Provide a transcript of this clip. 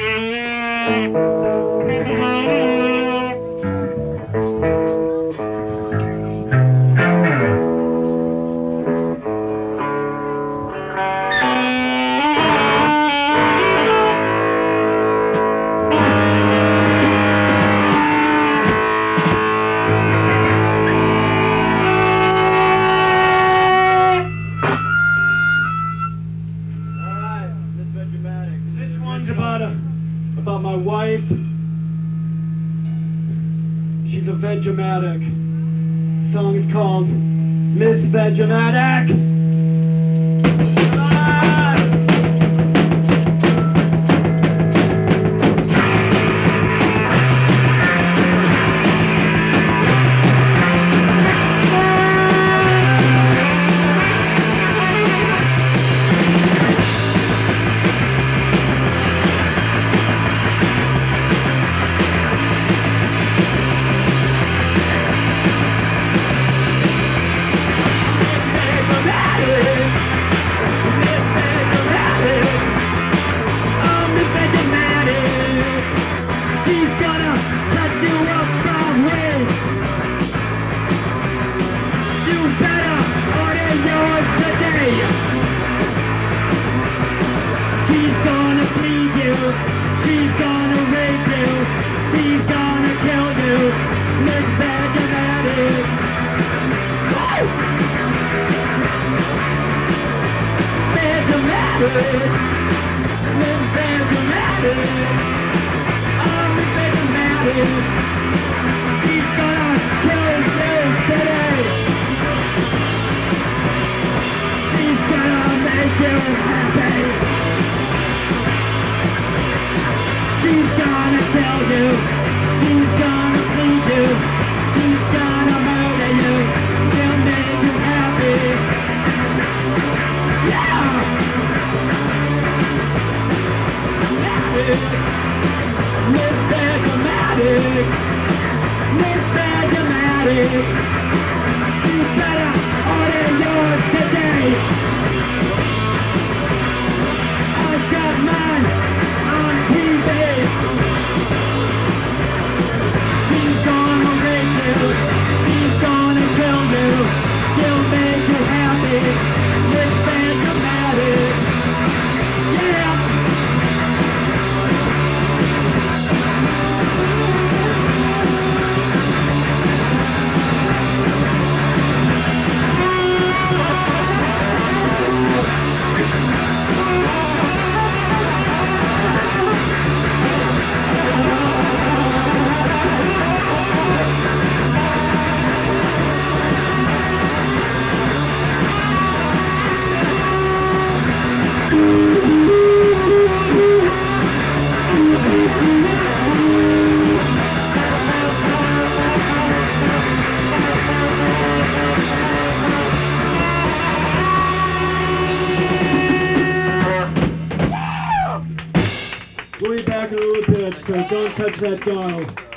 About my wife. She's a Vegematic. The song is called Miss Vegematic. She's gonna rape you. She's gonna kill you. Miss Vegematic. Vegematic. Miss Vegematic. Oh, Miss Vegematic. She's gonna kill you today. She's gonna make you happy. She's gonna kill you. She's gonna feed you. She's gonna murder you. She'll make you happy. Yeah! Miss Vegematic. Miss Vegematic. You better order yours today. I've got mine on TV. She's gonna rape you. She's gonna kill you. She'll make you happy. Miss Vegematic. Yeah! We'll be back in a little bit, so don't touch that dial.